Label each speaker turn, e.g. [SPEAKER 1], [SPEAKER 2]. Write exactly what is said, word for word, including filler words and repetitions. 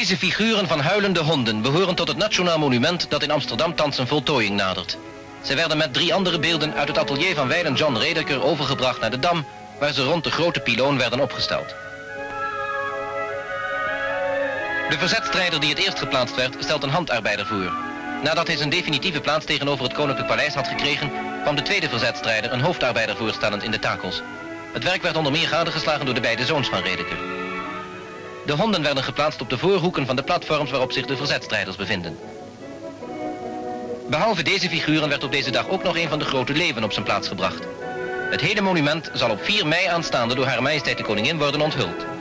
[SPEAKER 1] Deze figuren van huilende honden behoren tot het Nationaal Monument dat in Amsterdam thans een voltooiing nadert. Ze werden met drie andere beelden uit het atelier van wijlen John Redeker overgebracht naar de Dam, waar ze rond de grote pyloon werden opgesteld. De verzetstrijder die het eerst geplaatst werd, stelt een handarbeider voor. Nadat hij zijn definitieve plaats tegenover het Koninklijk Paleis had gekregen, kwam de tweede verzetstrijder een hoofdarbeider voorstellend in de takels. Het werk werd onder meer gadegeslagen door de beide zoons van Redeker. De honden werden geplaatst op de voorhoeken van de platforms waarop zich de verzetstrijders bevinden. Behalve deze figuren werd op deze dag ook nog een van de grote leeuwen op zijn plaats gebracht. Het hele monument zal op vier mei aanstaande door Haar Majesteit de Koningin worden onthuld.